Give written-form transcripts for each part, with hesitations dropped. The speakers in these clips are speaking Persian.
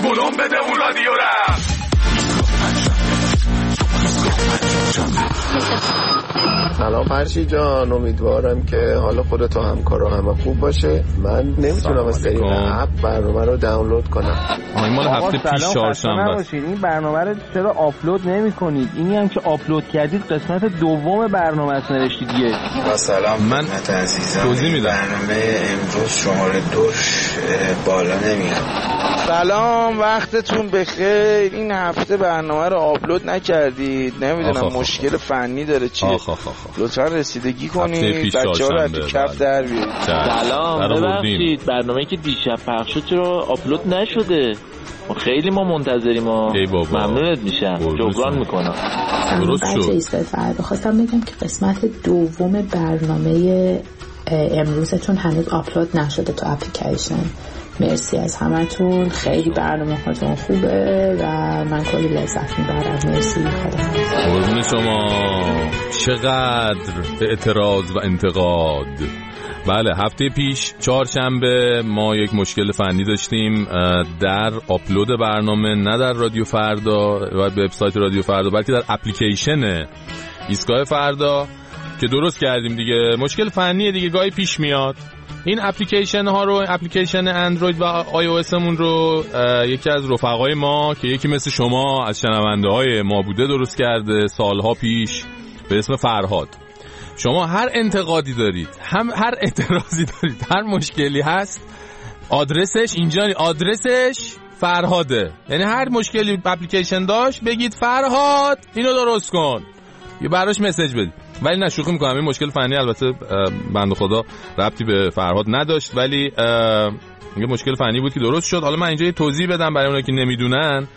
ولوم بده اون رادیو را. سلام فرشی جان، امیدوارم که حال خودت و همکارا همه خوب باشه. من نمیتونم از طریق اپ برنامه رو دانلود کنم. این مال هفته پیش چهارشنبه. این برنامه رو چرا آپلود نمی‌کنید؟ اینی هم که آپلود کردید قسمت دوم برنامه است نوشتید دیگه. با سلام من توضیح میدم. برنامه امروز شماره 2 بالا نمیاد. سلام، وقتتون بخیر. این هفته برنامه رو آپلود نکردید، نمیدونم مشکل فنی داره چیه. لطفا رسیدگی کنید، بچه‌ها رو از کف در بیارید. سلام، ببخشید برنامه‌ای که دیشب پخش شد چرا آپلود نشده؟ خیلی ما منتظریم. ممنونت میشم، جبران میکنم. درست شد. خواستم بگم که قسمت دوم برنامه امروزتون هنوز آپلود نشده تو اپلیکیشن. مرسی از همتون، خیلی برنامه هاتون خوبه و من کلی لذت میبرم. مرسی، خدا قربون شما. چقدر اعتراض و انتقاد. بله، هفته پیش چهارشنبه ما یک مشکل فنی داشتیم در آپلود برنامه، نه در رادیو فردا و وبسایت رادیو فردا، بلکه در اپلیکیشن ایستگاه فردا که درست کردیم دیگه. مشکل فنی دیگه گاهی پیش میاد. این اپلیکیشن ها رو، اپلیکیشن اندروید و آی او اس مون رو یکی از رفقای ما که یکی مثل شما از شنونده های ما بوده درست کرده سالها پیش به اسم فرهاد. شما هر انتقادی دارید، هر اعتراضی دارید، هر مشکلی هست، آدرسش اینجا، آدرسش فرهاده. یعنی هر مشکلی اپلیکیشن داشت بگید فرهاد اینو درست کن، یه براش مسیج بدید. ولی نه، شوخی میکنم، این مشکل فنی البته بنده خدا ربطی به فرهاد نداشت، ولی یه مشکل فنی بود که درست شد. حالا من اینجا یه توضیح بدم برای اونایی که نمیدونن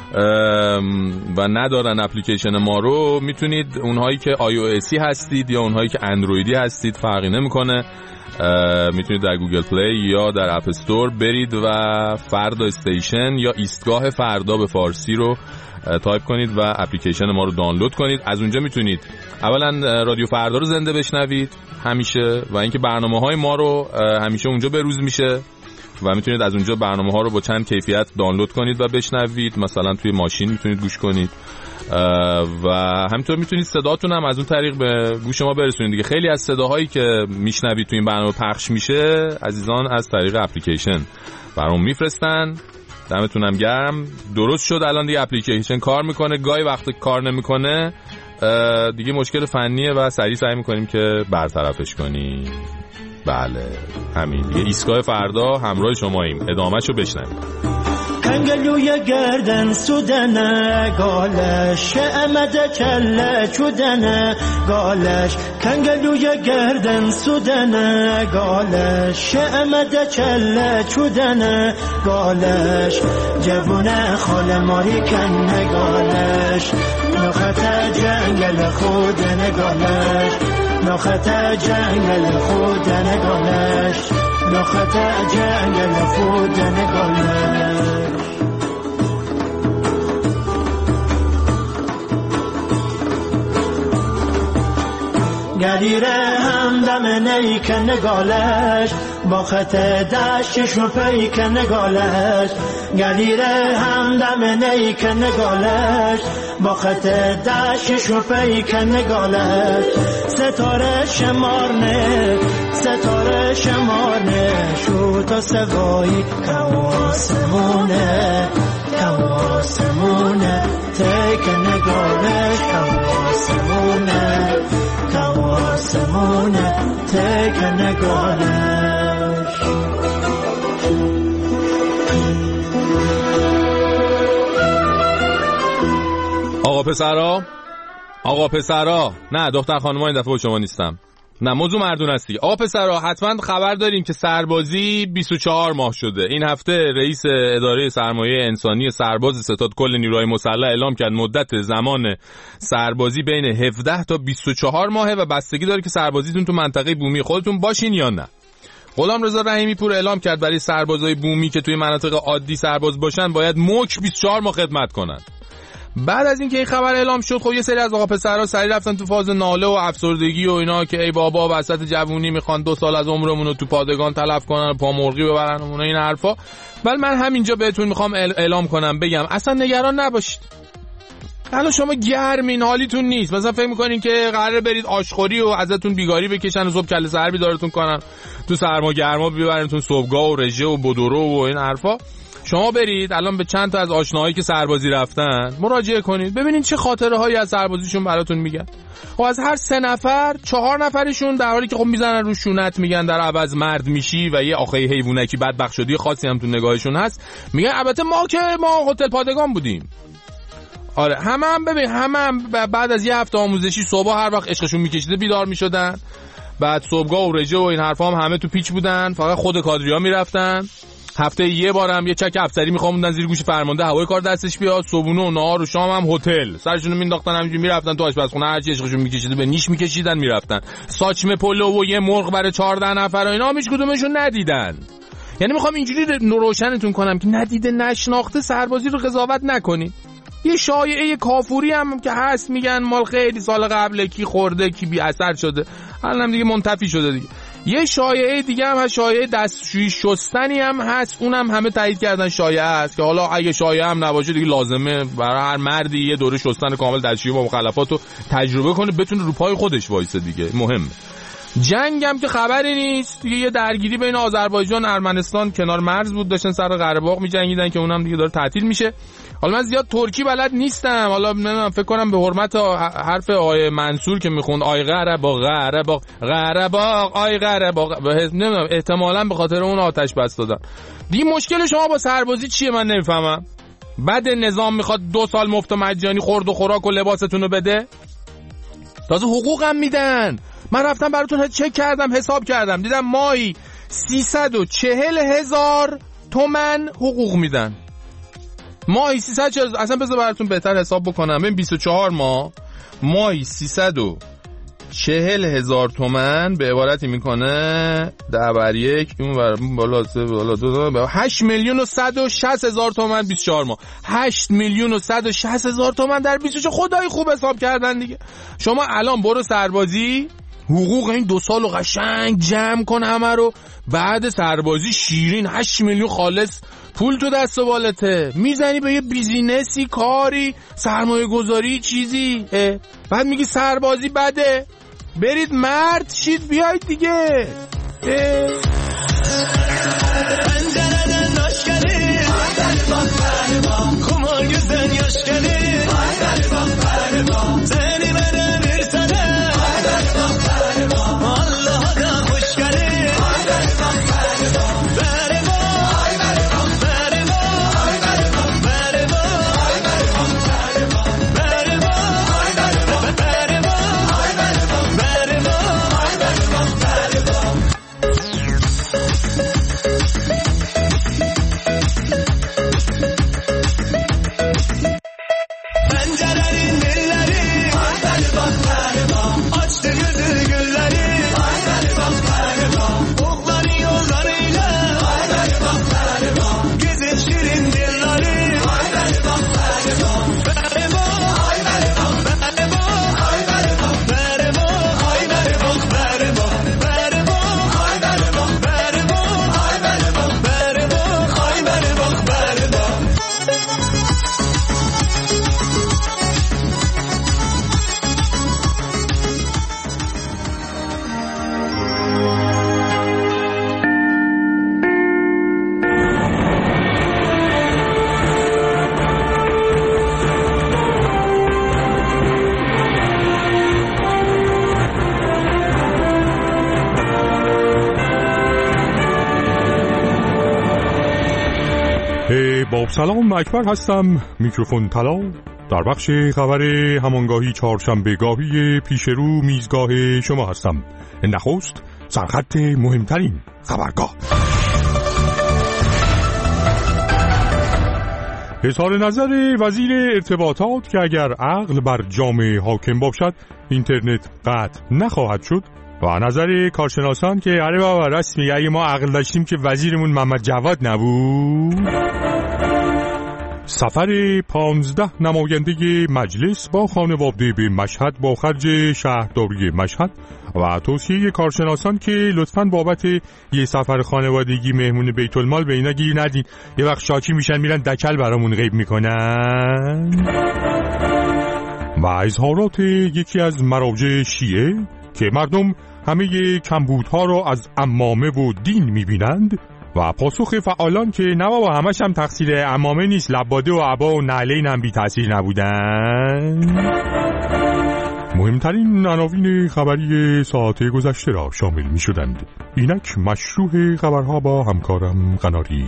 و ندارن اپلیکیشن ما رو. میتونید اونهایی که آی او اسی هستید یا اونهایی که اندرویدی هستید فرقی نمیکنه، میتونید در گوگل پلی یا در اپ استور برید و فردا استیشن یا ایستگاه فردا به فارسی رو تایپ کنید و اپلیکیشن ما رو دانلود کنید. از اونجا میتونید اولا رادیو فردا رو زنده بشنوید همیشه و اینکه برنامه‌های ما رو همیشه اونجا بروز میشه و میتونید از اونجا برنامه‌ها رو با چند کیفیت دانلود کنید و بشنوید. مثلا توی ماشین میتونید گوش کنید و همینطور میتونید صداتون هم از اون طریق به گوش ما برسونید دیگه. خیلی از صداهایی که میشنوید توی این برنامه پخش میشه عزیزان از طریق اپلیکیشن برام میفرستن. دمتونم گرم. درست شد الان دیگه اپلیکیشن کار میکنه. گاهی وقت کار نمیکنه دیگه مشکل فنیه و سریع سعی میکنیم که برطرفش کنیم. بله همین دیگه. ایستگاه فردا همراه شماییم. ادامهشو بشنوید. کنگلوی گردن سودنه گالش امده کله چودنه گالش کنگلوی گردن سودنه گالش امده کله چودنه گالش جوونه خال ماری کنه گالش نخطه جنگل خود نگالش نخطه جنگل خود نگالش نخطه جنگل خود نگالش گلیره همدم نیک نگالش با خط دشتش و پیک نگالش گلیره همدم نیک نگالش با خط دشتش و پیک نگالش ستاره شمارنه ستاره شمارنه شو تا سوایی کواسمونه کواسمونه تیک نگالش کواسمونه کواسمونه تیک نگالش آقا پسرا نه دختر خانم‌ها این دفعه با شما نیستم. نه موضوع مردون هستی. آقا پسرا حتما خبر دارین که سربازی 24 ماه شده. این هفته رئیس اداره سرمایه انسانی سرباز ستاد کل نیروهای مسلح اعلام کرد مدت زمان سربازی بین 17 تا 24 ماهه و بستگی داره که سربازیتون تو منطقه بومی خودتون باشین یا نه. غلامرضا رحیمی پور اعلام کرد برای سربازای بومی که توی مناطق عادی سرباز باشن باید مک 24 ماه خدمت کنن. بعد از اینکه این خبر اعلام شد خب یه سری از آقا پسرها سریع رفتن تو فاز ناله و افسردگی و اینا که ای بابا وسط جوونی میخوان 2 سال از عمرمون رو تو پادگان تلف کنن و پامرغی ببرن و این حرفا. ولی من همینجا بهتون میخوام اعلام کنم بگم اصلا نگران نباشید. حالا شما گرمین حالیتون نیست، مثلا فکر میکنین که قراره برید آشخوری و ازتون بیگاری بکشن و صبح کله سر بیدارتون کنن تو سرما گرما ببرنتون صبحگاه و رژه و بدورو و این حرفا. شما برید الان به چند تا از آشناهایی که سربازی رفتن مراجعه کنید ببینید چه خاطره هایی از سربازیشون براتون میگن. خب از هر 3 نفر 4 نفرشون در حالی که خب میزنن رو شونت میگن در عوض مرد میشی و یه آخه حیوانکی بدبخت شدی خاصی هم تو نگاهشون هست میگن البته ما هتل پادگان بودیم. آره همه ببین بعد از یه هفته آموزشی صبح هر وقت عشقشون میکشیده بیدار میشدن، بعد صبحگاه و رژه و این حرفا هم همه تو پیچ بودن، فقط خود کادریا میرفتن. هفته یه بارم یه چک افسری میخواموندن زیر گوش فرمانده هوای کار دستش بیاد، صبحونه و نهار و شام هم هتل سرشونو مینداختن همینجوری میرفتن تو آشپزخونه هر چی عشقشون میکشیده به نیش میکشیدن میرفتن. ساچمه پلو و یه مرغ برای 14 نفر و اینا هیچ کدومشون ندیدن. یعنی میخوام اینجوری روشنتون کنم که ندیده نشناخته سربازی رو قضاوت نکنید. یه شایعه کافوری هم که هست میگن مال خیلی سال قبل کی خورده کی بی اثر شده، الانم دیگه منتفی شده دیگه. یه شایعه دیگه هم هست، شایعه دستشویی شستنی هم هست، اونم همه تایید کردن شایعه است که حالا اگه شایعه هم نباشه دیگه لازمه برای هر مردی یه دوره شستن کامل دستشویی با مخلفاتو تجربه کنه بتونه رو پای خودش وایسه دیگه. مهمه. جنگ هم که خبری نیست دیگه، یه درگیری بین آذربایجان و ارمنستان کنار مرز بود، داشتن سر قره باغ می‌جنگیدن که اونم دیگه داره تعطیل میشه. حالا من زیاد ترکی بلد نیستم، حالا نمیدونم فکر کنم به حرمت حرف آقای منصور که میخوند آی قره باغ آی قره باغ نمیدونم احتمالاً به خاطر اون آتش بس دادن. دیگه مشکل شما با سربازی چیه من نمیفهمم؟ بعد نظام میخواد 2 سال مفت و مجانی خورد و خوراک و لباستون رو بده، تازه حقوقم میدن. من رفتم براتون چک کردم حساب کردم دیدم ماهی 340,000 تومان حقوق میدن. ماهی 340 اصلا بذار براتون بهتر حساب بکنم. ببین 24 ماهی 340,000 تومان به عبارتی میکنه 10/1 اون بالا 2 8,160,000 تومان 24 ماه 8,160,000 تومان در 24. خدای خوب حساب کردن دیگه. شما الان برو سربازی حقوق این 2 سال رو قشنگ جمع کن همه رو، بعد سربازی شیرین 8 میلیون خالص پول تو دست و بالته میزنی به یه بیزینسی کاری سرمایه گذاری چیزی، بعد میگی سربازی بده. برید مرد شید بیاید دیگه. با سلام اکبر هستم، میکروفون طلا. در بخش خبر همانگاهی چهارشنبه گاهی پیش رو میزگاه شما هستم. نخست سرخط مهمترین خبرگاه. اظهار نظر وزیر ارتباطات که اگر عقل بر جامعه حاکم باشد اینترنت قطع نخواهد شد و نظر کارشناسان که اره بابا راست میگه اگه ما عقل داشتیم که وزیرمون محمد جواد نبود. سفر 15 نماینده مجلس با خانواده به مشهد با خرج شهرداری مشهد و توصیه کارشناسان که لطفاً بابت یه سفر خانوادگی مهمون بیت المال به اینا گیر ندین، یه وقت شاکی میشن میرن دکل برامون غیب میکنن. و اظهارات یکی از مراجع شیعه که مردم همه کمبودها را از عمامه و دین میبینند و پاسخ فعالان که نه بابا همش هم تقصیر عمامه نیست، لباده و عبا و نعلین هم بی تأثیر نبودن. مهمترین عناوین خبری ساعت گذشته را شامل می شدند. اینک مشروع خبرها با همکارم قناری.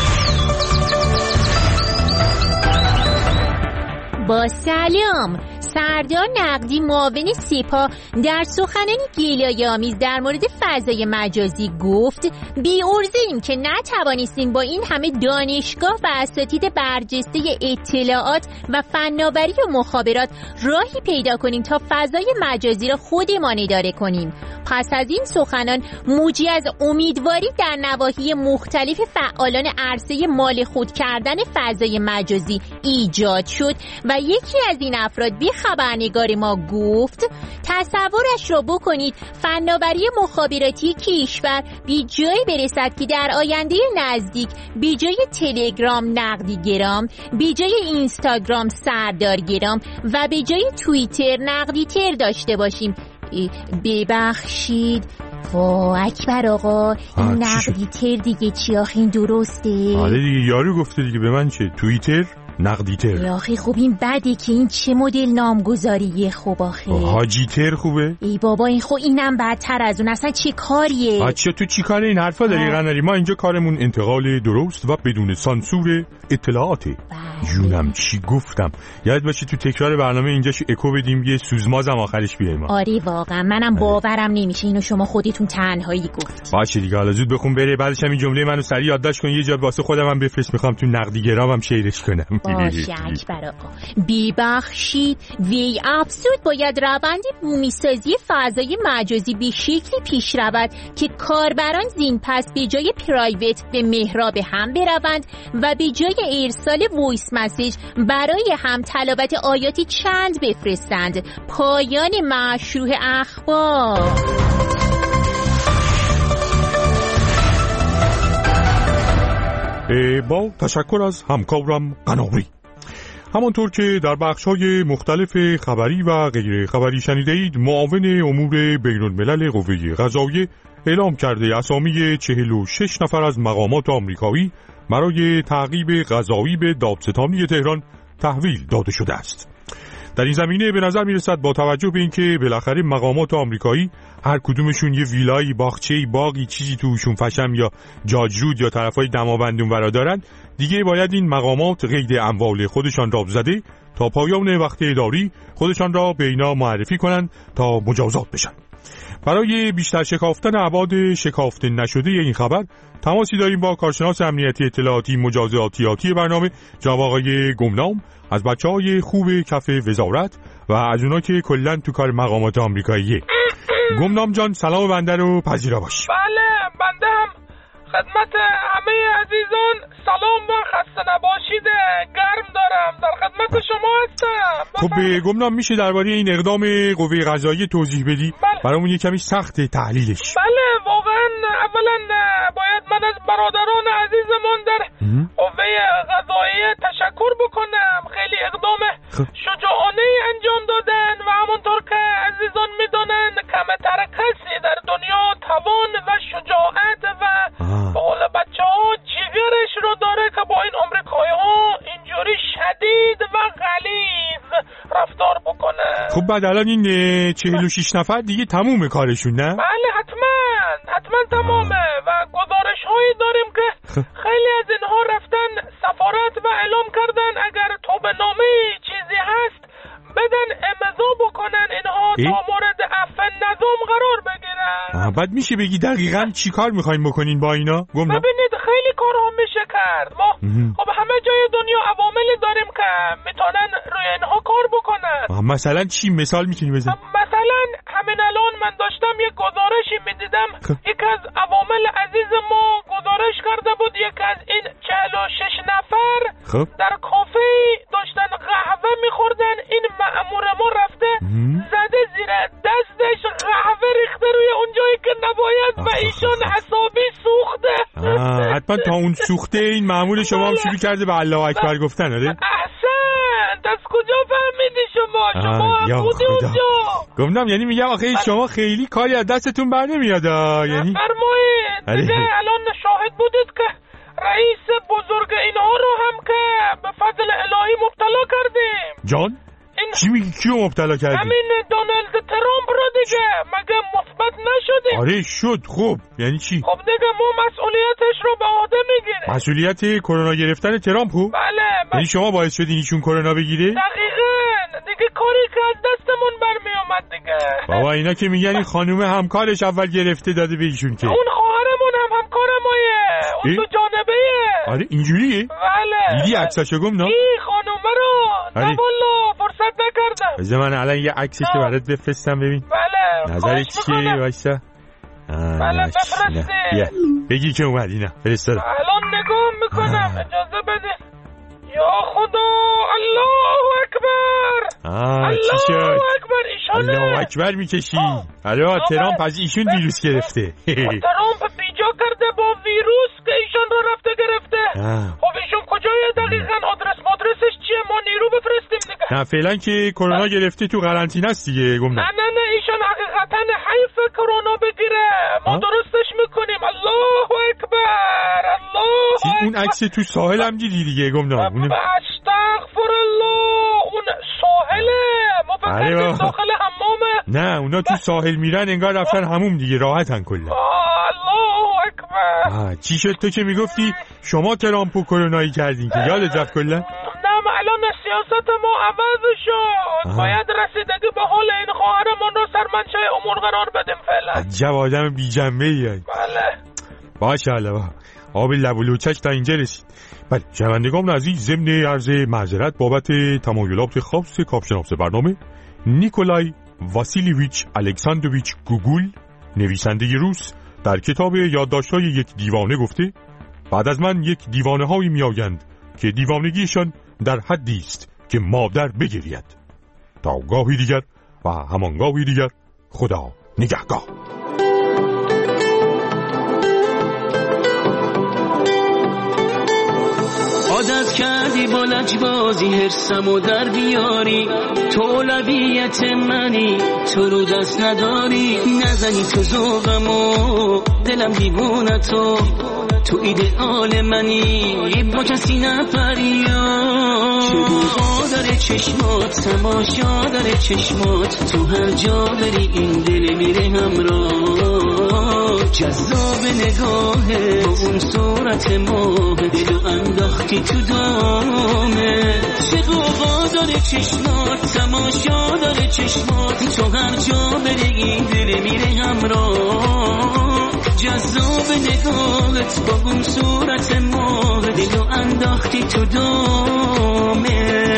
با سلام. سردار نقدی معاون سپاه در سخنانی گلایه‌آمیز در مورد فضای مجازی گفت بی‌عرضه‌ایم که نتوانستیم با این همه دانشگاه و اساتید برجسته اطلاعات و فناوری و مخابرات راهی پیدا کنیم تا فضای مجازی را خودمان اداره کنیم. پس از این سخنان موجی از امیدواری در نواحی مختلف فعالان عرصه مال خود کردن فضای مجازی ایجاد شد و یکی از این افراد به خبرنگار ما گفت تصورش را بکنید فناوری مخابراتی کشور بی جای برسد که در آینده نزدیک بی جای تلگرام نقدی گرام، بی جای اینستاگرام سردار گرام و بی جای توییتر نقدی تر داشته باشیم. ببخشید اکبر آقا این نقدی تر دیگه چی آخه این درسته؟ آره دیگه یارو گفته دیگه به من چه توییتر نقدی تر. آخه خب این بده که این چه مدل نامگذاریه؟ خب آخه حاجی تر خوبه؟ ای بابا این خب اینم بدتر از اون، اصلا چه کاریه؟ بچه تو چی کاره این حرفا داری قناری؟ ما اینجا کارمون انتقال درست و بدون سانسور اطلاعاته. جونم چی گفتم؟ یاد باشه تو تکرار برنامه اینجاش اکو بدیم یه سوزمازم آخرش بیایم. آره واقعا منم باورم نمیشه اینو شما خودتون تنهایی گفت. باشه دیگه حالا زود بخون بره، بعدش هم این جمله منو سریع یادداشت کن یه جا واسه خودم هم بفرست، میخوام تو نقدی گرامم شیرش کنم. باشه اکبر آقا. ببخشید وی افسود باید روند بومیسازی فضای مجازی به شکلی پیش رود که کاربران زین پس به جای پرایوت به محراب هم بروند و به جای ارسال وایس مسیج برای هم تلاوت آیاتی چند بفرستند. پایان مشروع اخبار. با تشکر از همکارم قناری. همانطور که در بخش‌های مختلف خبری و غیر خبری شنیدید، معاون امور بین‌الملل قوه قضاییه اعلام کرده اسامی 46 نفر از مقامات آمریکایی برای تعقیب قضایی به دادستانی تهران تحویل داده شده است. در این زمینه به نظر میرسد با توجه به اینکه بالاخره مقامات آمریکایی هر کدومشون یه ویلایی، باغچه‌ای، باغی، چیزی توشون فشم یا جاجرود یا طرفای دماوندون ورا دارن، دیگه باید این مقامات قید اموال خودشان را زده تا پایان وقت اداری خودشان را به اینا معرفی کنن تا مجازات بشن. برای بیشتر شکافتن ابعاد شکافته نشده این خبر تماسی داریم با کارشناس امنیتی اطلاعاتی مجازاتیاتی برنامه جناب آقای گمنام از بچه‌های خوب کف وزارت و از اونا که کلاً تو کار مقامات آمریکاییه. گمنام جان سلام بنده رو پذیرا باش. بله بنده هم خدمت همه عزیزان سلام و خسته نباشید گرم دارم، در خدمت شما هستم. خب گمنام میشه درباره این اقدام قوه قضاییه توضیح بدی؟ بله. برامون یه کمی سخت تحلیلش. بله واقعا اولا باید من از برادران عزیزمون در قوه قضاییه تشکر بکنم، خیلی اقدام شجاعانه انجام دادن و همونطور که عزیزان میدونن کمتر کسی در دنیا توان و شجاعت و بالا بچه ها جیگرش رو داره که با این آمریکایی ها اینجوری شدید و غلیظ رفتار بکنه. خب بعد الان این 46 نفر دیگه تموم کارشون نه؟ بله حتما تمامه و گزارش هایی داریم که خیلی از اینها رفتن سفارت و اعلام کردن اگر توبه‌نامه چیزی هست بدن امضا بکنن اینها تا مورد عفو نظام قرار بگیرن. بعد میشه بگی دقیقاً چی کار میخواین بکنین با اینا؟ ببینید خیلی کارها میشه کرد. ما خب همه جای دنیا عواملی داریم که میتونن روی اینها کار بکنن. مثلا چی مثال میتونی بزنی؟ مثلا همین الان من داشتم یک گزارشی میدیدم، یک از عوامل عزیز ما گزارش کرده بود یک از این 46 نفر در کافه حتما تا اون سوخته این مأمور شما هم شروع کرده به الله اکبر گفتن. آره احسن، از کجا فهمیدی شما؟ شما بودی اونجا. گفتم یعنی میگم آخه شما خیلی کاری از دستتون بر نمیاد. یعنی فرمایید دیگه الان شاهد بودید که رئیس بزرگ اینها رو هم که به فضل الهی مبتلا کردیم. جان؟ چی میگی کیو مبتلا کردی؟ همین دونالد ترامپ رو دیگه. مگه مثبت نشدیم؟ آره شد. خب یعنی چی؟ خب دیگه ما مسئولیتش رو به عهده میگیریم. مسئولیت کرونا گرفتن ترامپو؟ بله. یعنی شما باعث شدین ایشون کرونا بگیره؟ دقیقاً. دیگه کاری که از دستمون برمی اومد دیگه. بابا اینا که میگن این خانومه همکارش اول گرفته داده به ایشون که. اون خواهرمون هم همکار مایه. اون دو جانبه‌ایه. آره اینجوریه؟ بله. دیدی عکساشو گم نه؟ این خانومه رو نه والله فرصت نکردم. بذار من الان یه عکسی که برات بفرستم ببین. بله. نظرت چیه؟ وایسا. بله بفرستی. بگی که اومد اینا. فرستادم. الان نگاه میکنم. اجازه بده. یا خدا، الله اکبر. چی شد؟ الله اکبر. ایشانه. الله اکبر میکشی. حالا ترامپ از ایشون ویروس گرفته. ترامپ بیجا کرده با ویروس که ایشان رو رفته گرفته. خب ایشون کجای دقیقاً؟ آدرسش چیه؟ ما نیرو بفرستیم دیگه. نه فعلا که کرونا گرفته تو قرنطینه است دیگه. گم نه ایشان حقیقتا حیف کرونا بگیره. ما درستش میکنیم. الله اکبر. الله اکبر. اون عکس تو ساحل هم دیدی دیگه. گم نه استغفر الله. اون ساحله. ما فقط داخل حمامه. نه اونا تو ساحل میرن انگار رفتن هموم دیگه. راحتن کلا. الله اکبر. چی شد تو که میگفتی شما ترامپو کرونایی کردین که یادت رفت کلا؟ نه الان سیاست ما عوض شد. باید رسیدگی به حال این خواهرمون رو سرمنشأ امور قرار بدیم فعلا. عجب آدم بی جنبه‌ای. بله. باشه آب لب و لوچش تا اینجا رسید. بله شنوندگان عزیز، ضمن عرض معذرت بابت تمایلات خاص کاپشناپس برنامه، نیکولای واسیلیویچ الکساندروویچ گوگول، نویسنده روس، در کتاب یادداشت‌های یک دیوانه گفته بعد از من یک دیوانه هایی می آیند که دیوانگیشان در حدی است که مادر بگرید. تا گاهی دیگر و همان گاهی دیگر، خدا نگهدار. عادت کردی با لجبازی حرسمو در بیاری، تو اولویت منی، تو رو دست نداری، نزنی تو ذوقمو، دلم دیوونه تو ایدئال منی، با کسی نپریا. چه بوها داره چشمات، تماشا داره چشمات، تو هر جا بری این دل میره همراه. جذاب نگاهه با اون صورت ماه، دلو انداختی تو دامه. چه بوها داره چشمات، تماشا داره چشمات، تو هر جا بری این دل میره همراه. جذاب نگاهت با اون صورت ماه، دلو انداختی تو دامه.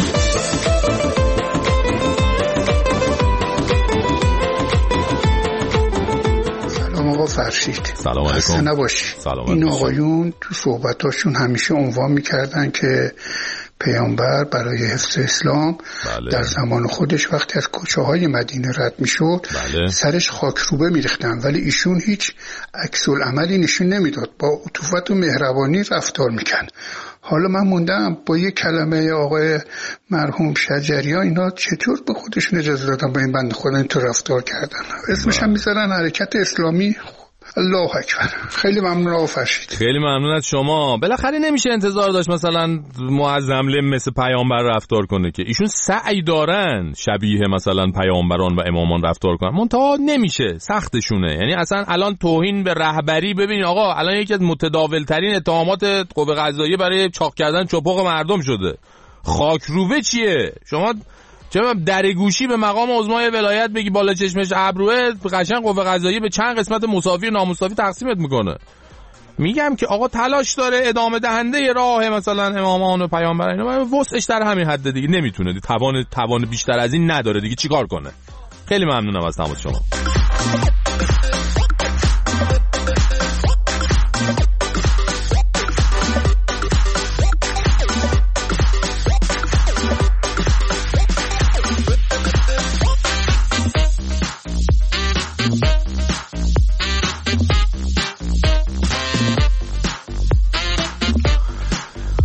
سلام آقا فرشید. سلام علیکم. خسته نباشی. این آقایون تو صحبتاشون همیشه عنوان میکردن که پیامبر برای حفظ اسلام در زمان خودش وقتی از کوچه‌های مدینه رد میشد سرش خاکروبه میریختن، ولی ایشون هیچ عکس العملی نشون نمیداد، با عطوفت و مهربانی رفتار میکرد. حالا من موندم با یه کلمه آقای مرحوم شجریان اینا چطور به خودشون اجازه دادن با این بنده خدا اینطور رفتار کردن؟ اسمش هم میذارن حرکت اسلامی. الله اکبر. خیلی ممنون آقا فرشید. خیلی ممنون از شما. بالاخره نمیشه انتظار داشت مثلا معظم مثل پیامبر رفتار کنه که ایشون سعی دارن شبیه مثلا پیامبران و امامان رفتار کنن، منتها نمیشه، سختشونه. یعنی اصلا الان توهین به رهبری، ببینید آقا الان یکی از متداول ترین اتهامات قوه قضاییه برای چاق کردن چپق مردم شده. خاکروبه چیه؟ شما چه درگوشی به مقام عظمای ولایت بگی بالا چشمش ابروه، قشنگ قوه قضاییه به چند قسمت مساوی و نامساوی تقسیمت میکنه. میگم که آقا تلاش داره ادامه دهنده راه مثلا امامان و پیامبران، وسعش در همین حد دیگه، نمیتونه توان بیشتر از این نداره دیگه، چیکار کنه؟ خیلی ممنونم از تماس شما.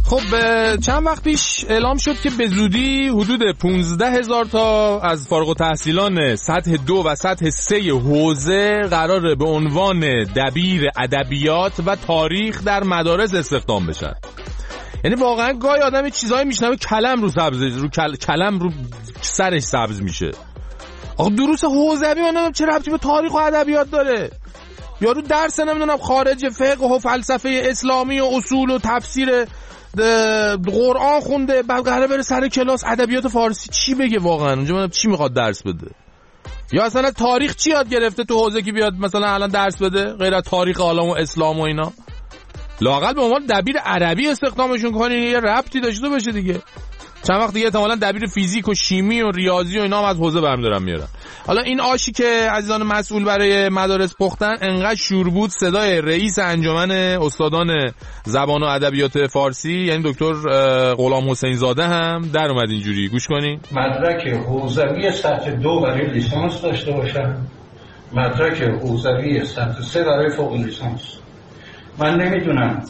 خب چند وقت پیش اعلام شد که به زودی حدود 15,000 تا از فارغ التحصیلان سطح 2 و سطح 3 حوزه قراره به عنوان دبیر ادبیات و تاریخ در مدارس استخدام بشن. یعنی واقعا گاهی آدم چیزایی میشنوه کلم رو سبز کلم رو سرش سبز میشه. آخه دروس حوزوی من نمیدونم چه ربطی به تاریخ و ادبیات داره. یارو درس نمیدونم خارج فقه و فلسفه اسلامی و اصول و تفسیر قرآن خونده، بعد قراره بره سر کلاس ادبیات فارسی چی بگه واقعا؟ اونجا چی میخواد درس بده؟ یا اصلا تاریخ چی یاد گرفته تو حوزه که بیاد مثلا الان درس بده غیر از تاریخ عالم و اسلام و اینا؟ لااقل به عنوان دبیر عربی استخدامشون کنین، یه ربطی داشته باشه دیگه. چند وقت دیگه احتمالاً دبیر فیزیک و شیمی و ریاضی و اینا هم از حوزه برمی‌دارن میارن. حالا این آشی که عزیزان مسئول برای مدارس پختن انقدر شور بود، صدای رئیس انجمن استادان زبان و ادبیات فارسی یعنی دکتر غلام حسین زاده هم در اومد. اینجوری گوش کنین. مدرک حوزوی سطح 2 برای لیسانس داشته باشن، مدرک حوزوی سطح 3 برای فوق لیسانس. من نمیدونم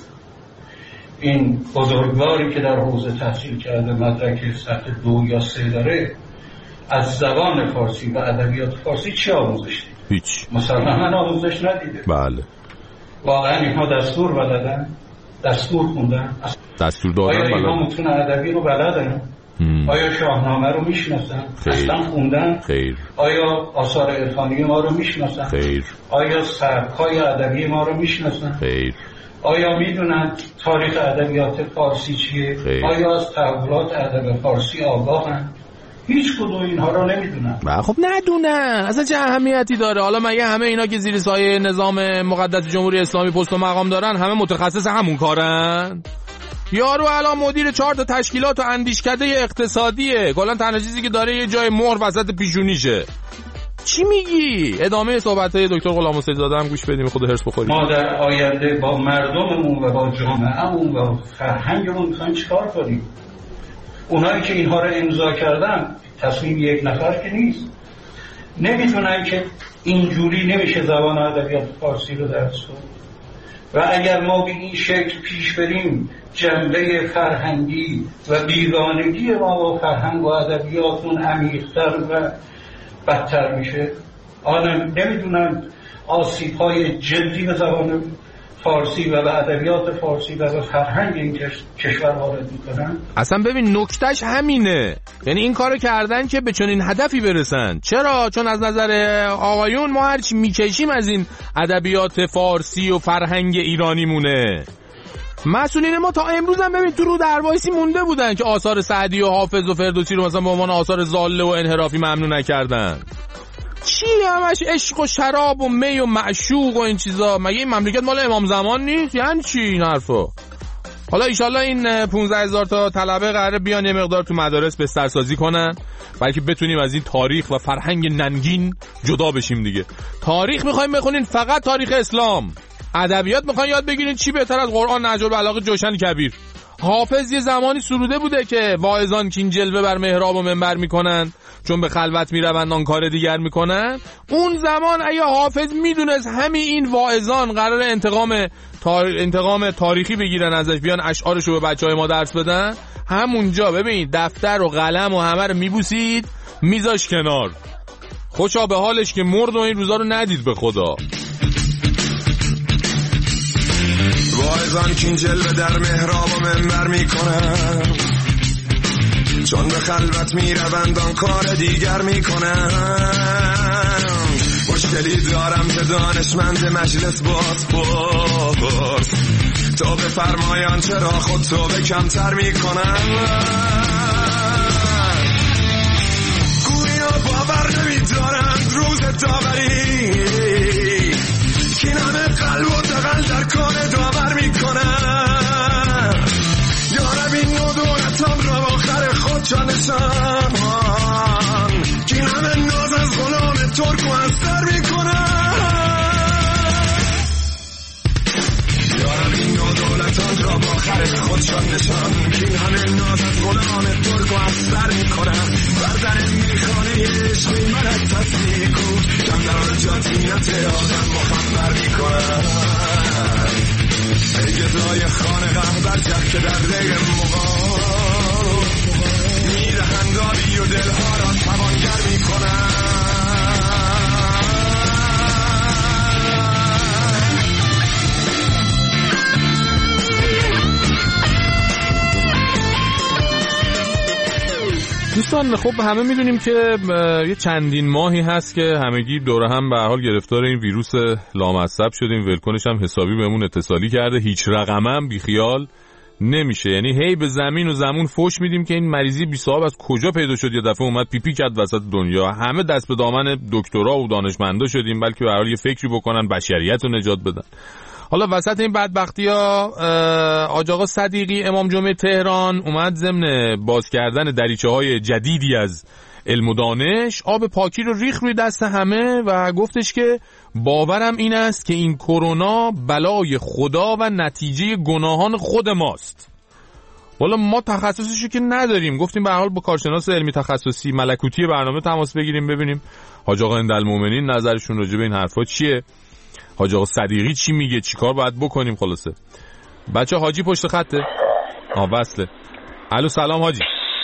این بزرگواری که در حوزه تحصیل کرده مدرک سطح 2 یا 3 داره از زبان فارسی و ادبیات فارسی چه آموزش دید؟ هیچ. مسلماً آموزش ندیده. بله. واقعا اینها دستور بلدن؟ دستور خوندن؟ دستور دادن آیا بلدن؟ اینها متون ادبی رو بلدن؟ آیا شاهنامه رو میشناسن؟ اصلا خوندن؟ خیر. آیا آثار عرفانی ما رو میشناسن؟ خیر. آیا سبک‌های ادبی ما رو میشناسن؟ خیر. آیا میدونن تاریخ ادبیات فارسی چیه؟ خیر. آیا از تحولات ادب فارسی آگاهن؟ هیچ کدوم اینها رو نمیدونن. خب ندونن اصلا چه اهمیتی داره؟ حالا مگه همه اینا که زیر سایه نظام مقدس جمهوری اسلامی پست و مقام دارن همه متخصص همون کارن؟ یارو الان مدیر 4 تا تشکیلات و اندیشکده اقتصادیه، کلا تنها چیزی که داره یه جای مهر وسط پیشونیشه. چی میگی؟ ادامه صحبت‌های دکتر غلام حسین زاده هم گوش بدیم خود هرس بخوریم. ما در آینده با مردممون و با جامعه‌مون و فرهنگمون می‌خوایم چیکار کنیم؟ اونایی که اینها رو امضا کردن تصمیم یک نفر که نیست، نمیتونن که اینجوری نمیشه زبان ادبیات فارسی رو درس کنیم. و اگر ما به این شکل پیش بریم جنبه فرهنگی و بیگانگی ما با فرهنگ و ادبیاتون عمیق‌تر و بدتر میشه. نمیدونم آسیب‌های جدی به زبان فارسی و به ادبیات فارسی و به فرهنگ این کشور وارد میکنن. اصلا ببین نکتهش همینه، یعنی این کارو کردن که به چنین هدفی برسن. چرا؟ چون از نظر آقایون ما هرچی میکشیم از این ادبیات فارسی و فرهنگ ایرانی مونه. مسئولین ما تا امروز هم ببین تو رو دروایسی مونده بودن که آثار سعدی و حافظ و فردوسی رو مثلا به عنوان آثار ضاله و انحرافی ممنوع نکردن. چی همش عشق و شراب و می و معشوق و این چیزا؟ مگه این مملکت مال امام زمان نیست؟ یعنی چی این حرفا؟ حالا ایشالله این 15,000 تا طلبه قراره بیان یه مقدار تو مدارس بسترسازی کنن بلکه بتونیم از این تاریخ و فرهنگ ننگین جدا بشیم دیگه. تاریخ میخوایم بخونین فقط تاریخ اسلام، ادبیات میخواین یاد بگیرین چی بهتر از قرآن، نهج البلاغه، جوشن کبیر. حافظ یه زمانی سروده بوده که واعظان که این جلوه بر محراب و منبر میکنن چون به خلوت میروند آن کار دیگر میکنن، اون زمان اگه حافظ میدونست همین این واعظان قراره انتقام تاریخی بگیرن ازش، بیان اشعارشو به بچهای ما درس بدن، همونجا ببین دفتر و قلم و همه رو میبوسید میذاش کنار. خوشا به حالش که مرد و این روزا رو ندید به خدا. واعظان که این جلوه در محراب و منبر میکنن چون به خلوت میروند آن کار دیگر میکنن. مشکلی دارم که دانشمند مجلس باز پرس تو به فرمایان چرا خود تو به کمتر میکنن. گویا باور نمیدارند روز داوری که همه قلب و دقل در کار داور میکنن. یارب این ندونتم را آخر خود جانشان که همه ناز از غلام ترک و از در میکنن. یارب این ندونتم را آخر خود جانشان که همه ناز از غلام ترک و از در میکنن. بردن میخانه عشق میمند تصدیق کن کم در آن جاتینت آدم مخبر میکنن. ای گدای خانقه بر جخ که در ری مغان میدهند آبی و دلها را توانگر میکنند. دوستان خب همه میدونیم که یه چندین ماهی هست که همگی دور هم به هر حال گرفتار این ویروس لامصب شدیم. ولکنش هم حسابی بهمون اتصالی کرده، هیچ رقمم بیخیال نمیشه. یعنی هی به زمین و زمون فوش میدیم که این مریضی بی صاحب از کجا پیدا شد، یه دفعه اومد پیپی کرد وسط دنیا. همه دست به دامن دکترا و دانشمندا شدیم بلکه به هر حال یه فکری بکنن بشریت رو نجات بدن. حالا وسط این بدبختی‌ها حاج آقا صدیقی امام جمعه تهران اومد ضمن باز کردن دریچه‌های جدیدی از علم و دانش آب پاکی رو ریخ روی دست همه و گفتش که باورم این است که این کرونا بلای خدا و نتیجه گناهان خود ماست. والا ما تخصصشو که نداریم، گفتیم به هر حال با کارشناس علمی تخصصی ملکوتی برنامه تماس بگیریم ببینیم حاج آقا هندالمومنین نظرشون راجع به این حرفا چیه، حاج آقا صدیقی چی میگه، چیکار باید بکنیم. خلاصه بچه حاجی پشت خطه. وصله. الو سلام حاجی.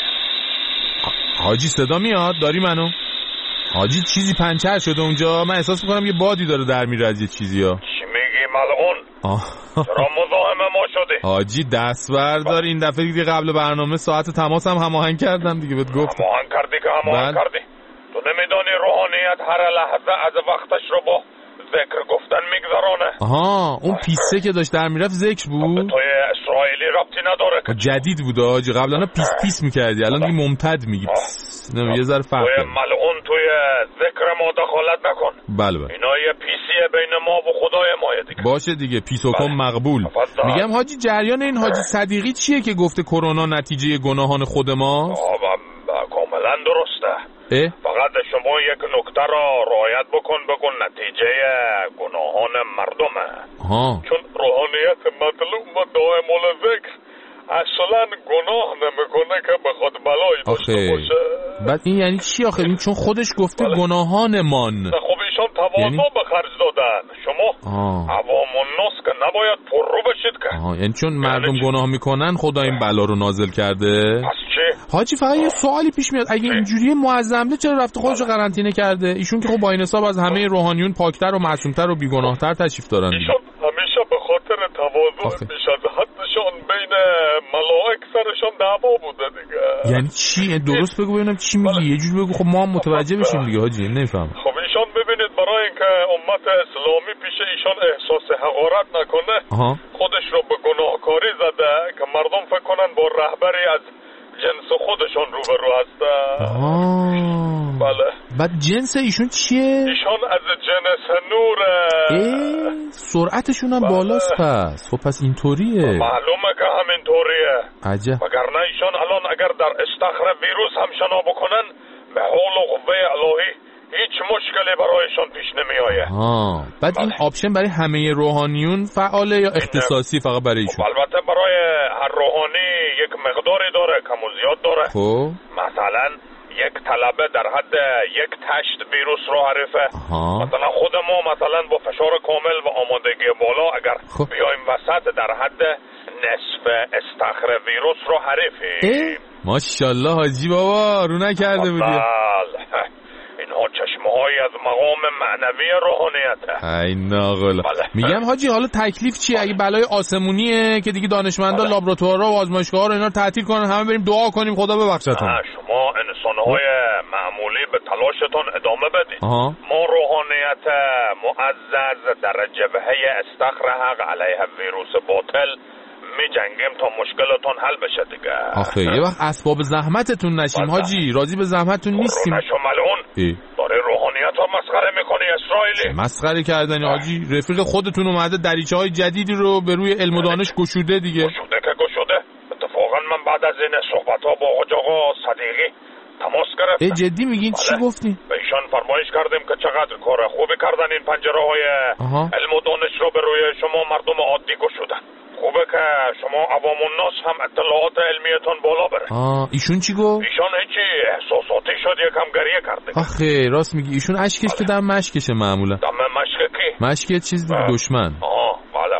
حاجی صدا میاد؟ داری منو؟ حاجی چیزی پنچر شده اونجا، من احساس میکنم یه بادی داره در میره از یه چیزیا. چی میگی ملعون؟ چرا مزاحم ما شده؟ حاجی دست بردار، این دفعه دیگه قبل برنامه ساعت تماس هم هماهنگ کردم دیگه، بهت گفتم. هماهنگ کردی که هماهنگ کردی. تو نمیدونی روحانیت هر لحظه از وقتش رو با ذکر گفتن میگذرانه. آها اون پیسه که داشت در میرفت ذکر بود. توی اسرائیلی ربطی نداره که جدید بود آجی، قبلا پیس پیس میکردی الان دیگه ممتد میگی. یه ذره فرق توی ملعون توی ذکر ما دخالت نکن. بله اینا یه پیسیه بین ما و خدای مایه دیگه. باشه دیگه پیس و کن مقبول. میگم حاجی جریان این حاجی صدیقی چیه که گفته کرونا نتیجه گناهان خود ماست؟ کاملا درسته. فقط شما یک نکته را رعایت بکن، بگو نتیجه گناهان مردمه. چون روحانیت مطلوب و دائم الذکر اصلا گناه نمیکنه که بخواد بلایی داشته باشه. بعد این یعنی چی آخه؟ این چون خودش گفته گناهانمان. خب ایشان تواضع به خرج دادن. شما عوام الناس که نباید پررو بشید که. یعنی چون مردم گناه میکنن خدا این بلا رو نازل کرده. پس چی؟ حاجی فقط یه سوالی پیش میاد، اگه اینجوری معظمه چرا رفته خودش رو قرنطینه کرده؟ ایشون که خب با این حساب از همه روحانیون پاکتر و معصومتر و بیگناهتر تشریف دارن. ایشون همیشه به خاطر تواضع بیش از حدشان بین ملائک سرشان دعوا بوده دیگه. یعنی چی؟ درست بگو ببینم چی میگی، یه جوری بگو خب ما هم متوجه بشیم دیگه حاجی. نمیفهمم. خب ایشان ببینید برای اینکه امت اسلامی پیش ایشان احساس حقارت نکنه خودش رو به گناهکاری زده که مردم فکر کنن با رهبری از جنس خودشان روبرو هستن. بله. بعد جنس ایشون چیه؟ ایشان از جنس نوره. سرعتشون هم بالاست پس. خب پس اینطوریه. معلومه که همینطوریه. عجب. وگرنه ایشان الان اگر در استخر ویروس هم شنا بکنن به حول و قوه الهی هیچ مشکلی برایشان پیش نمی آیه. بعد این آپشن برای همه روحانیون فعاله یا اختصاصی فقط برای ایشون؟ البته برای هر روحانی یک مقداری داره، کم و زیاد داره. خب مثلا یک طلبه در حد یک تشت ویروس رو حریفه. مثلا خود ما مثلا با فشار کامل و آمادگی بالا اگر بیایم وسط در حد نصف استخر ویروس رو حریفیم. ماشاءالله حاجی بابا رو نکرده بودی. اینها چشمه‌هایی از مقام معنوی روحانیته. ای ناقل. میگم حاجی حالا تکلیف چیه؟ اگه بلای آسمونیه که دیگه دانشمندا لابراتوارا و آزمایشگاه‌ها رو اینا رو تعطیل کنن همه بریم دعا کنیم خدا ببخشتون. شما انسان‌های معمولی به تلاشتون ادامه بدید. ما روحانیت معزز در جبهه استخر حق علیه ویروس باطل می جنگیم تا مشکلتون حل بشه دیگه. آخه یه وقت اسباب زحمتتون نشیم حاجی، راضی به زحمتتون نیستیم. نشو ملعون. داره روحانیت ها مسخره میکنی اسرائیلی. مسخره کردنی حاجی؟ رفیق خودتون اومده دریچه های جدیدی رو به روی علم و دانش گشوده دیگه. گشوده که گشوده. اتفاقا من بعد از این صحبت ها با حاج آقا صدیقی تماس گرفتم. جدی میگین؟ چی گفتین؟ به ایشان فرمایش کردیم که چقدر کار خوبی کردن این پنجره های علم و دانش رو به روی شما مردم عادی گشودن. خوبه که شما عوام الناس هم اطلاعات علمیتون بالا بره. ایشون چی گفت؟ ایشان هیچی احساساتی شد یکم گریه کرده. آخه راست میگی ایشون اشکش که دم مشکشه معمولا. دم مشک کی؟ مشک چیز دیگه دشمن. بله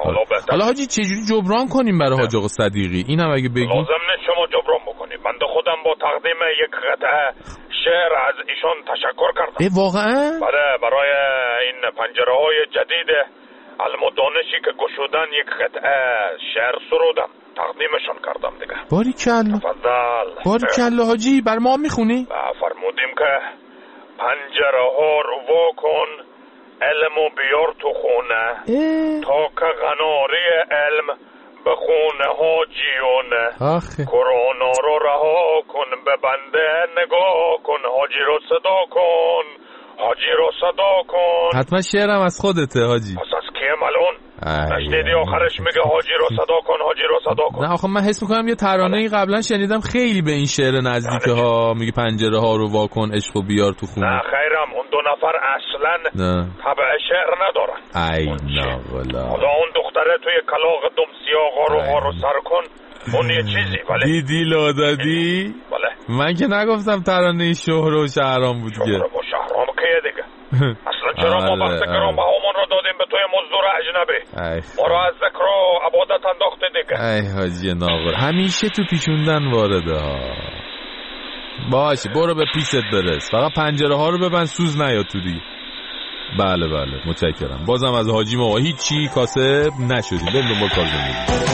حالا حاجی چجوری جبران کنیم برای حاج آقا صدیقی؟ اینم اگه بگیم لازم نیست شما جبران بکنید. بنده خودم با تقدیم یک قطعه شعر از ایشان تشکر کردم. واقعا؟ برای این پنجره‌های جدید علم و دانشی که گشودن یک قطعه شعر سرودم تقدیمشان کردم دیگه. باریکلا. تفضل. باریکلا حاجی، بر ما میخونی؟ فرمودیم که پنجره‌ها رو واکن، علمو بیار تو خونه، تا که غناری علم به خونه حاجیونه. کرونا رو رها کن، به بنده نگاه کن، حاجی رو صدا کن، حاجی رو صدا کن. حتما شعرم از خودته حاجی. پس از کیه ملون؟ نشنیدی آخرش میگه حاجی رو صدا کن، حاجی رو صدا کن. نه آخه من حس میکنم یه ترانه‌ای قبلا شنیدم خیلی به این شعر نزدیکه ها، میگه پنجره ها رو وا کن، عشق و بیار تو خونه. نه خیرم، اون دو نفر اصلا طبع شعر ندارن. ای ناولا. حالا اون دختره توی کلاغ دم سیاه غارو سر کن، اون یه چیزی. ولی دیدی لادادی؟ بله. من که نگفتم ترانه شهر و شهرام بود. شهر و شهرام که دیگه اصلا چرا ما وقت گرانبهامون رو دادیم به توی مزدور اجنبی؟ ما رو از ذکر و عبادت انداخته دیگه. ای حاجی ناغر، همیشه تو پیچوندن وارده ها. باشه برو به پیست برس، فقط پنجره ها رو ببند سوز نیاد تو دیگه. بله متشکرم. بازم از حاجی ما هیچی کاسب نشدیم. بریم دنبال کار زندگی.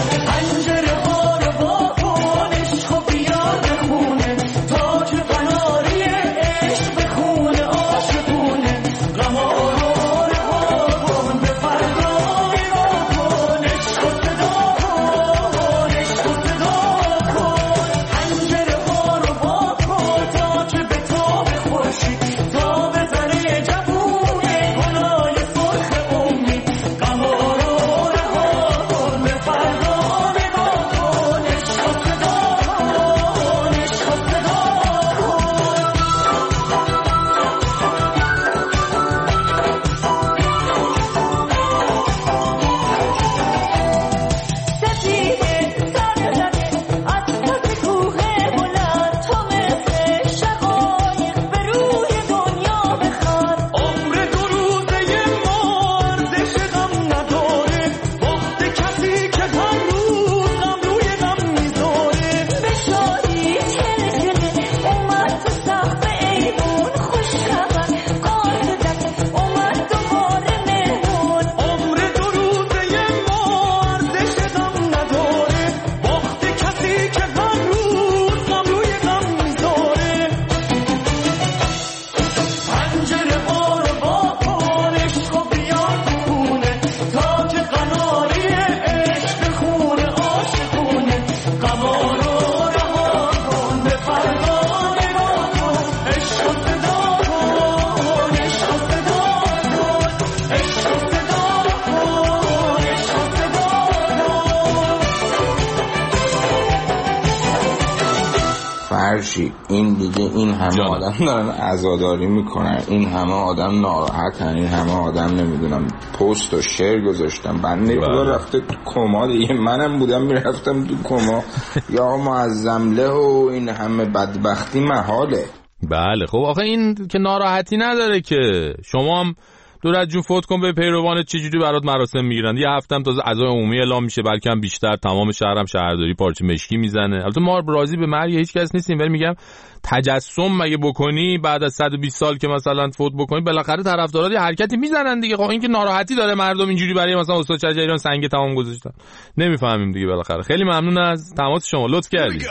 این دیگه این همه آدم دارن عزاداری میکنن، این همه آدم ناراحتن، این همه آدم نمیدونم پست و شعر گذاشتن، بنده خدا رفته تو کما دیگه، منم بودم میرفتم تو کما. یا معظم له و این همه بدبختی محاله. بله خب آخه این که ناراحتی نداره که شما هم دورت جون فوت کن به پیروانت چجوری برات مراسم میگیرن. یه هفته هم تازه عزای عمومی اعلام میشه، بلکه هم بیشتر. تمام شهرم شهرداری پارچه مشکی میزنه. البته ما راضی به مرگ هیچ کس نیستیم، ولی میگم تجسم مگه بکنی بعد از 120 سال که مثلا فوت بکنی، بالاخره طرفدارا یه حرکتی میزنن دیگه. خب این که ناراحتی داره مردم اینجوری برای مثلا استاد شجریان سنگ تمام گذاشتن، نمیفهمیم دیگه. بالاخره خیلی ممنون از تماس شما، لطف کردید.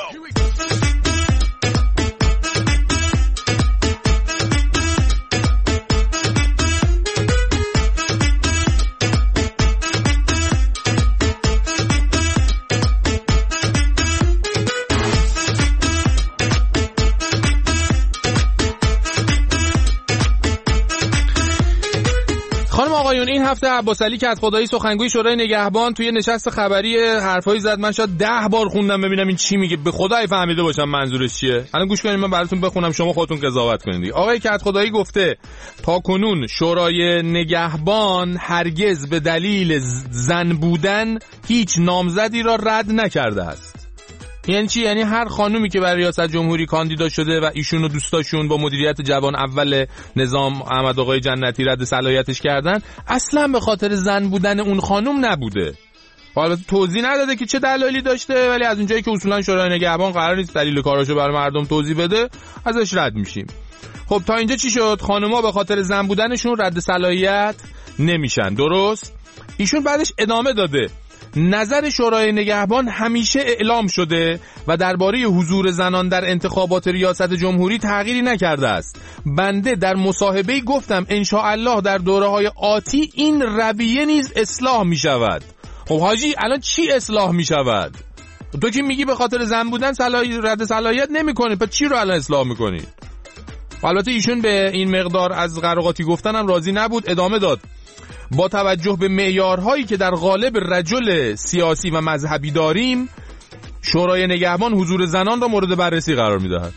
این هفته عباس علی کدخدایی سخنگوی شورای نگهبان توی نشست خبری حرفایی زد من شاید 10 بار خوندم ببینم این چی میگه، به خدا فهمیده باشم منظورش چیه. الان گوش کنید من براتون بخونم، شما خودتون قضاوت کنید. آقای کدخدایی گفته تاکنون شورای نگهبان هرگز به دلیل زن بودن هیچ نامزدی را رد نکرده است. یعنی چی؟ یعنی هر خانومی که برای ریاست جمهوری کاندیدا شده و ایشون و دوستاشون با مدیریت جوان اول نظام احمد آقای جنتی رد صلاحیتش کردن، اصلا به خاطر زن بودن اون خانوم نبوده. البته توضیح نداده که چه دلایلی داشته، ولی از اونجایی که اصولا شورای نگهبان قرار نیست دلیل کاراشو برای مردم توضیح بده ازش رد میشیم. خب تا اینجا چی شد؟ خانوما به خاطر زن بودنشون رد صلاحیت نمیشن، درست؟ ایشون بعدش ادامه داده نظر شورای نگهبان همیشه اعلام شده و درباره حضور زنان در انتخابات ریاست جمهوری تغییری نکرده است. بنده در مصاحبه‌ای گفتم انشاءالله در دوره‌های آتی این رویه نیز اصلاح می شود. خب حاجی الان چی اصلاح می شود؟ تو که میگی به خاطر زن بودن رد صلاحیت نمی کنی، پس چی رو الان اصلاح می کنی؟ البته ایشون به این مقدار از قراقاتی گفتنم راضی نبود، ادامه داد با توجه به معیارهایی که در قالب رجل سیاسی و مذهبی داریم شورای نگهبان حضور زنان را مورد بررسی قرار می‌دهد.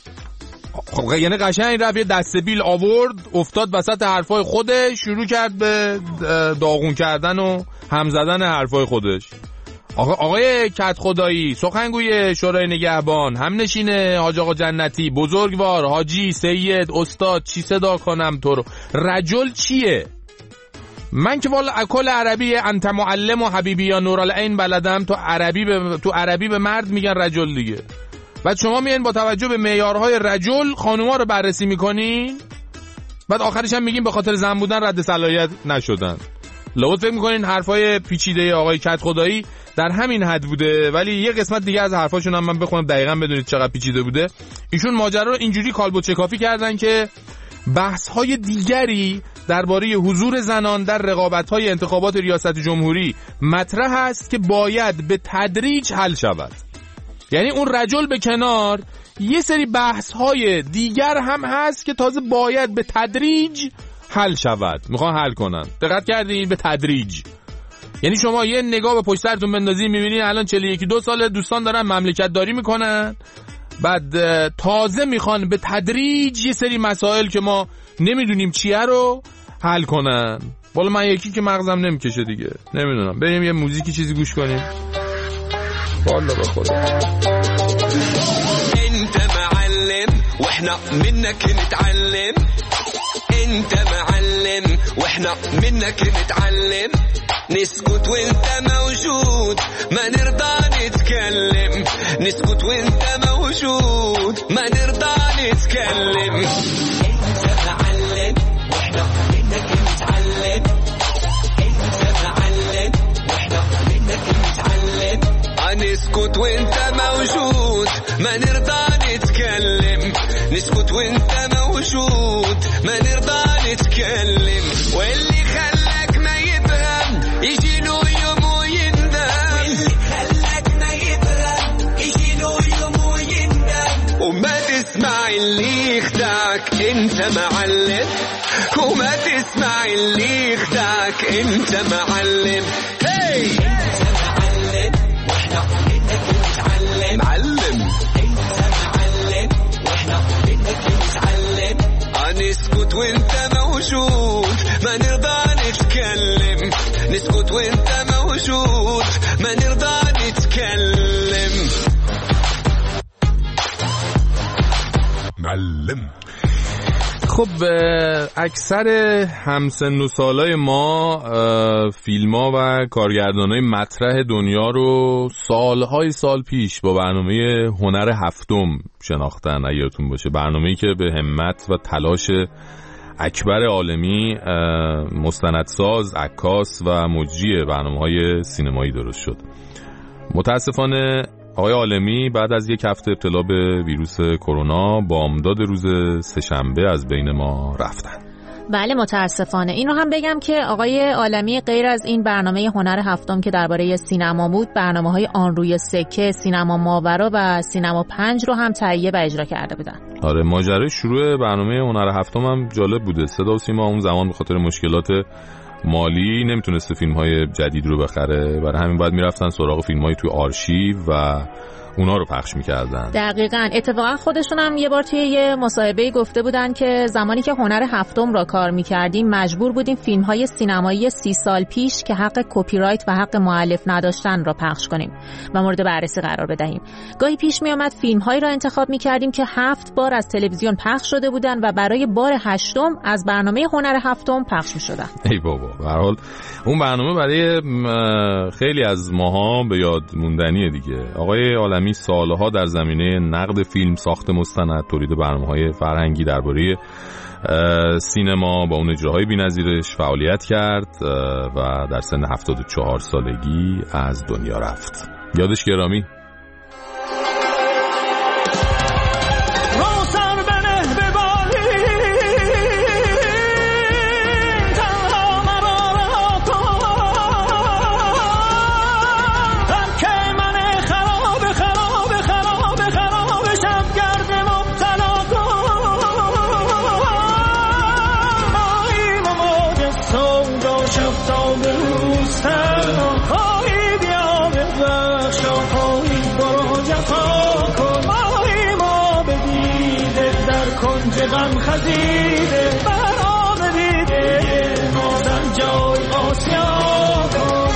خب یعنی قشنگ رفت یه دستبیل آورد افتاد وسط حرفای خودش، شروع کرد به داغون کردن و هم زدن حرفای خودش. آقای کت خدایی سخنگوی شورای نگهبان، هم نشینه حاج آقا جنتی، بزرگوار، حاجی، سید، استاد، چی صدا کنم تو رو؟ رجل چیه؟ من که والا اکل عربی انت معلم و حبیبی یا نورالعین بلدم، تو عربی به مرد میگن رجل دیگه. بعد شما میین با توجه به معیارهای رجل خانوما رو بررسی میکنین، بعد آخرش هم میگین به خاطر زن بودن رد صلاحیت نشدن. لابد فکر میکنین حرفای پیچیده آقای کت خدایی در همین حد بوده، ولی یه قسمت دیگه از حرفاشون هم من بخونم دقیقاً بدونید چقدر پیچیده بوده. ایشون ماجرا رو اینجوری کالبد چکافی کردن که بحث‌های دیگری درباره حضور زنان در رقابت‌های انتخابات ریاست جمهوری مطرح است که باید به تدریج حل شود. یعنی اون رجل به کنار، یه سری بحث‌های دیگر هم هست که تازه باید به تدریج حل شود. میخوان حل کنن. دقت کردین؟ به تدریج. یعنی شما یه نگاه به پشت سرتون بندازین می‌بینین الان 41-2 ساله دوستان دارن مملکت داری میکنن، بعد تازه میخوان به تدریج یه سری مسائل که ما نمیدونیم چیه رو حل کنن. والا من یکی که مغزم نمیکشه دیگه، نمیدونم. بریم یه موزیکی چیزی گوش کنیم. والا بخدا انت معلم واحنا منك نتعلم، انت معلم واحنا منك نتعلم، نسكت وانت موجود ما نرضى نتكلم، نسكت وانت موجود ما نرضى نتكلم. انت معلم واحنا منك نتعلم، انت معلم واحنا منك نتعلم، نسكت وانت موجود ما نرضى نتكلم، نسكت وانت موجود ما نرضى نتكلم. واللي خلاك ما يفهم يجي له يوم ويندم، واللي خلاك ما يفهم يجي له يوم ويندم، وما تسمع اللي يخدعك انت معلم، وما تسمع اللي يخدعك انت معلم. هي انت معلم واحنا منك نتعلم، معلم انت معلم واحنا منك نتعلم، نسكت وانت موجود ما نرضى نتكلم، نسكت وانت موجود ما نرضى نتكلم. معلم. خب اکثر همسن و سالای ما فیلم‌ها و کارگردانای مطرح دنیا رو سالهای سال پیش با برنامه هنر هفتم شناختن. اگه یادتون باشه برنامه‌ای که به همت و تلاش اکبر عالمی مستندساز، عکاس و مجری برنامه‌های سینمایی درست شد. متاسفانه آقای عالمی بعد از یک هفته ابتلا به ویروس کرونا بامداد روز سه‌شنبه از بین ما رفتن. بله متاسفانه. این رو هم بگم که آقای عالمی غیر از این برنامه هنر هفتم که درباره سینما بود، برنامه‌های آن روی سکه، سینما ماورا و سینما 5 رو هم تهیه و اجرا کرده بودن. آره ماجرای شروع برنامه هنر هفتم هم جالب بوده. صدا و سیما اون زمان به خاطر مشکلات مالی نمیتونسته فیلم‌های جدید رو بخره، برای همین باید میرفتن سراغ فیلم‌های توی آرشیو و اونا رو پخش میکردن. دقیقاً. اتفاقا خودشون هم یه بار توی یه مصاحبه گفته بودن که زمانی که هنر هفتم را کار میکردیم مجبور بودیم فیلم‌های سینمایی 30 سال پیش که حق کپی رایت و حق مؤلف نداشتن را پخش کنیم و مورد بررسی قرار بدهیم. گاهی پیش میومد فیلم‌هایی را انتخاب میکردیم که 7 بار از تلویزیون پخش شده بودن و برای بار 8م از برنامه هنر هفتم پخش میشدن. ای بابا، به هر حال اون برنامه برای خیلی از ماها به یاد موندنیه دیگه. آقای عالمی سالها در زمینه نقد فیلم، ساخت مستند، تولید برنامه‌های فرهنگی درباره سینما با اون اجراهای بی‌نظیرش فعالیت کرد و در سن 74 سالگی از دنیا رفت. یادش گرامی. غم خزیده برام دیده نازم جای آسیا کن.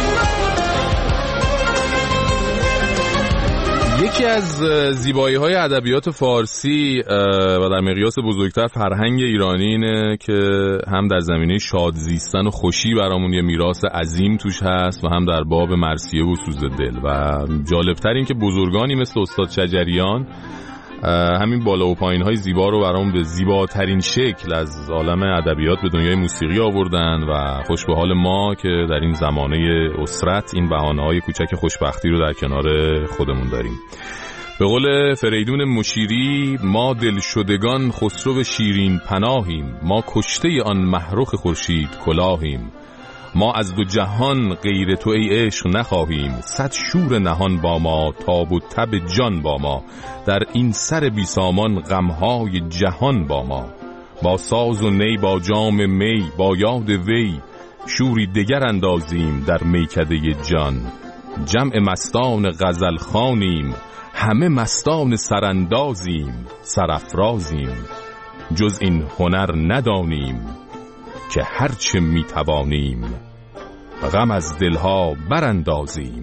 یکی از زیبایی‌های ادبیات فارسی و در مقیاس بزرگتر فرهنگ ایرانی اینه که هم در زمینه شاد زیستن و خوشی برامون یه میراث عظیم توش هست و هم در باب مرثیه و سوز دل. و جالبتر این که بزرگانی مثل استاد شجریان همین بالا و پایین های زیبا رو برام به زیباترین شکل از عالم ادبیات به دنیای موسیقی آوردن و خوش به حال ما که در این زمانه اسرت این بهانه های کوچک خوشبختی رو در کنار خودمون داریم. به قول فریدون مشیری، ما دلشدگان خسرو شیرین پناهیم، ما کشته آن محرخ خورشید کلاهیم، ما از دو جهان غیر تو ای عشق نخواهیم، صد شور نهان با ما، تاب و تب جان با ما، در این سر بی سامان غمهای جهان با ما، با ساز و نی با جام می با یاد وی، شوری دگر اندازیم در میکده جان، جمع مستان غزل خوانیم، همه مستان سراندازیم، سرافرازیم، جز این هنر ندانیم که هرچه میتوانیم غم از دلها براندازیم.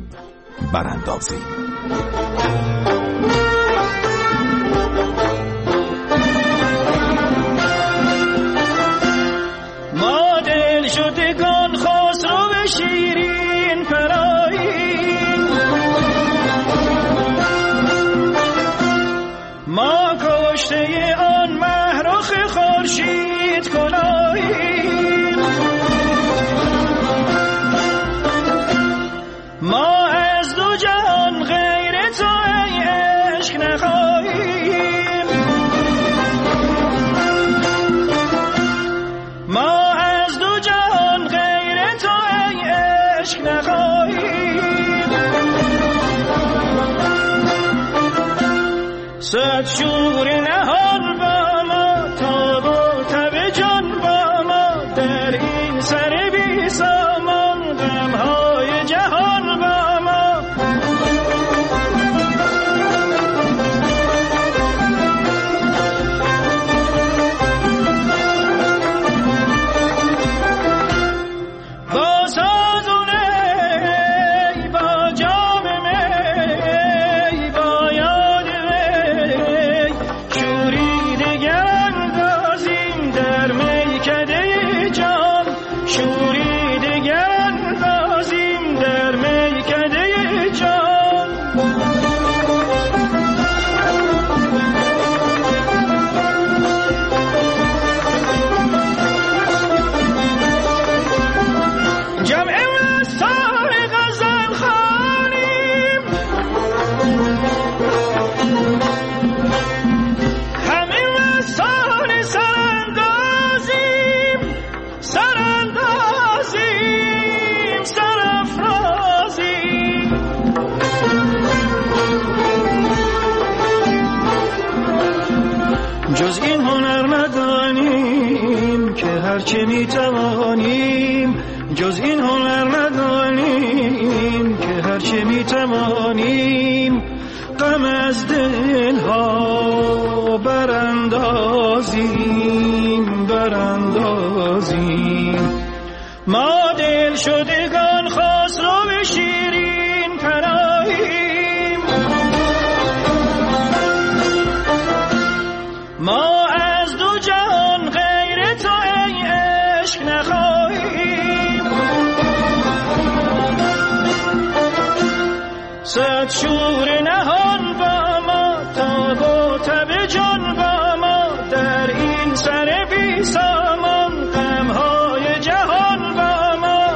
ما دل شدگان خسرو شیرین پناهیم، ما کشته آن محرخ خورشید کلاهیم، ما از دو جهان غیر تو ای عشق نخواهیم، ما از دو جهان غیر تو ای عشق نخواهیم، صد شور نهان با ما، تاب و تب جان با ما، در این سر بی سامان غمهای جهان با ما. با ساز و نی با جام می با یاد وی، شوری دگر اندازیم در میکده جان، شوری دگر اندازیم در میکده جان. جمع مستان غزل خوانیم، همه مستان سراندازیم، سرافرازیم، جز این هنر ندانیم که هرچه میتوانیم، جز این هنر ندانیم که هرچه میتوانیم غم از دل ها براندازیم ما دل شدگان خسرو شیرین پناهیم ما از دو جهان غیر تو ای عشق نخواهیم صد شور نهان با ما تاب و تب جان با ما در این سر بی سامان غمهای جهان با ما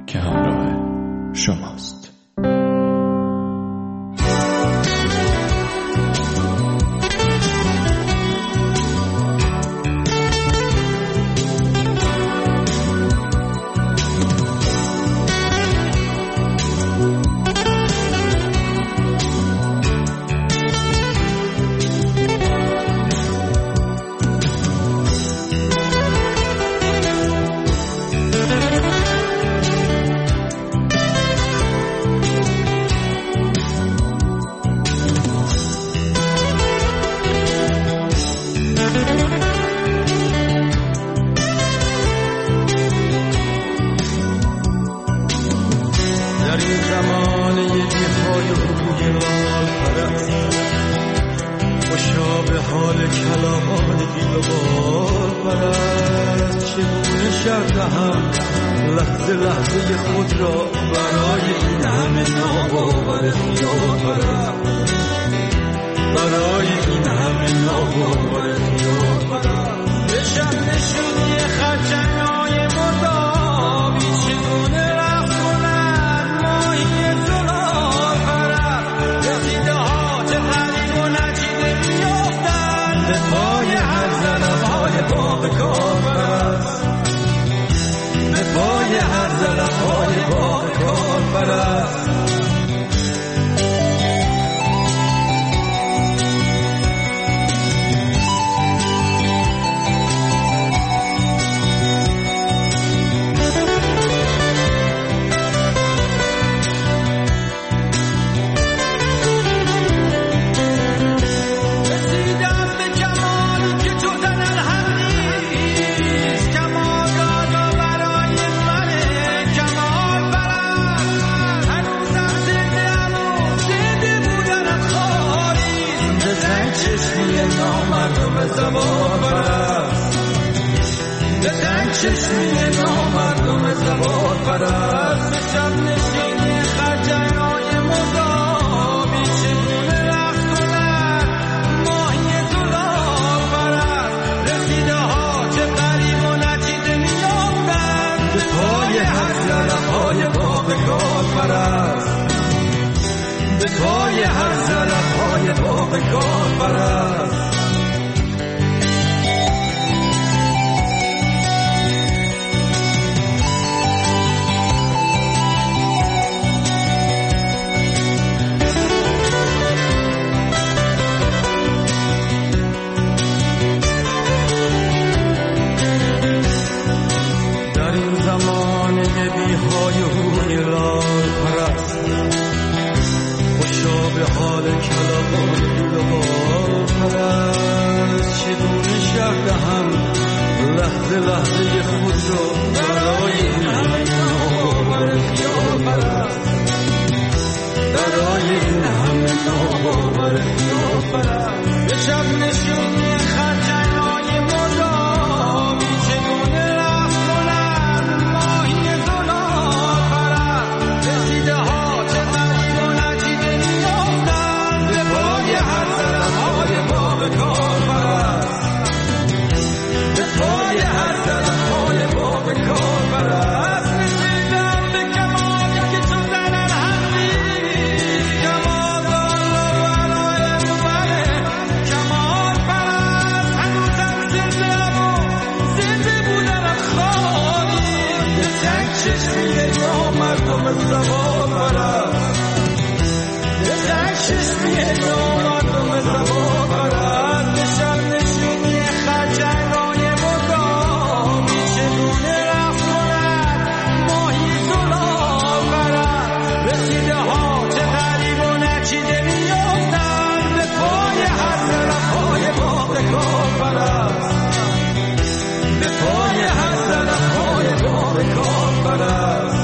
که همراه شماست. به پای هر زلف‌های باغ کاربرست